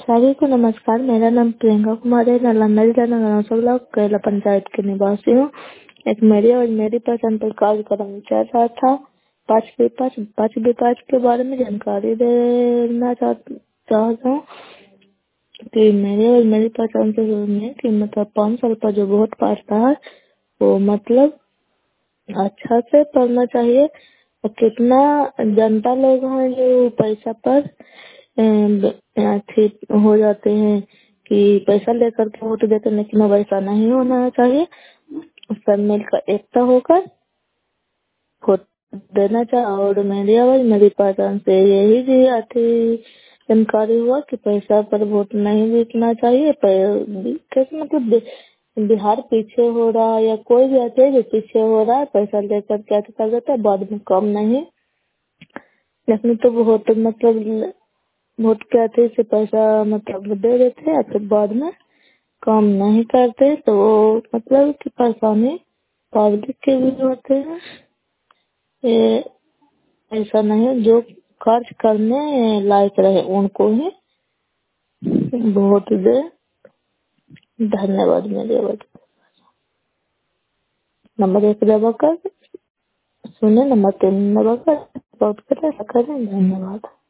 सभी को नमस्कार। मेरा नाम प्रियंका कुमार है। नालंदा जिला नगर ब्लॉक केला पंचायत के निवासी हूँ। एक मेरी और मेरी पसंद पर कार्यक्रम चल रहा था। पाँच विकास के बारे में जानकारी देना चाहता हूँ कि मेरे और मेरी पसंद से में कि मतलब 5 साल का जो वोट पाता है वो मतलब अच्छा से पढ़ना चाहिए। और कितना जनता लोग हैं जो पैसा पर ठीक हो जाते हैं कि पैसा लेकर के वोट देते हैं, लेकिन अब ऐसा नहीं होना चाहिए। सब मिलकर एकता होकर वोट देना चाहिए। और मेरी आवाज मेरी पहचान से यही भी आती जानकारी हुआ कि पैसा पर वोट नहीं जीतना चाहिए। कैसे मतलब बिहार पीछे हो रहा है या कोई भी ऐसे जो पीछे हो रहा है पैसा लेकर के ऐसे कर देता है, बाद में कम नहीं। लेकिन तो वोट मतलब वोट के अथी से पैसा मतलब दे देते हैं, फिर बाद में काम नहीं करते तो वो मतलब कि परेशानी पब्लिक के भी होते हैं। ये ऐसा नहीं है, जो खर्च करने लायक रहे उनको ही वोट दे। धन्यवाद। मेरे नंबर 1 दबाकर सुने, नंबर 3 दबाकर वोट करें। धन्यवाद।